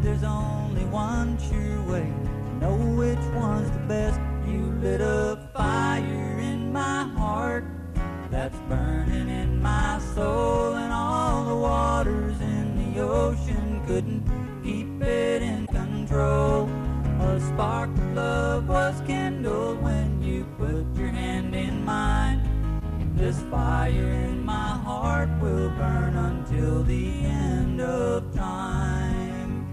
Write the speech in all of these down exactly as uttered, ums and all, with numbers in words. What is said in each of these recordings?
there's only one sure way to know which one's the best. You lit a fire in my heart that's burning in my soul, and all the waters in the ocean couldn't keep it in control. A spark of love was kindled when you put your hand in mine. This fire in my heart will burn until the end of time.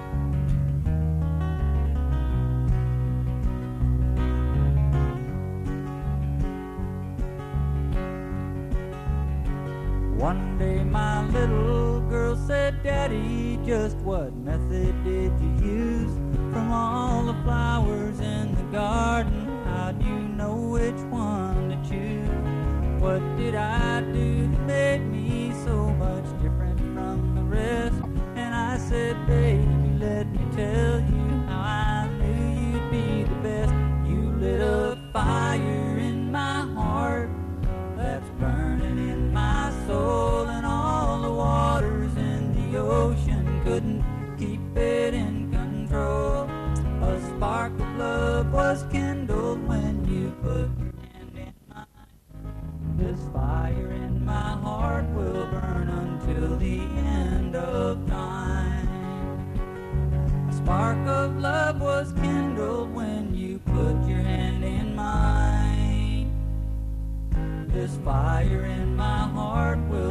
One day my little girl said, Daddy, just what method did you use? From all the flowers in the garden, how'd you know which one to choose? What did I do that made me so much different from the rest? And I said, baby, let me tell you how I knew you'd be the best. You lit a fire in my heart that's burning in my soul, and all the waters in the ocean couldn't keep it in control. A spark of love was kindled when you put your hand in mine. This fire in my heart will burn until the end of time. A spark of love was kindled when you put your hand in mine. This fire in my heart will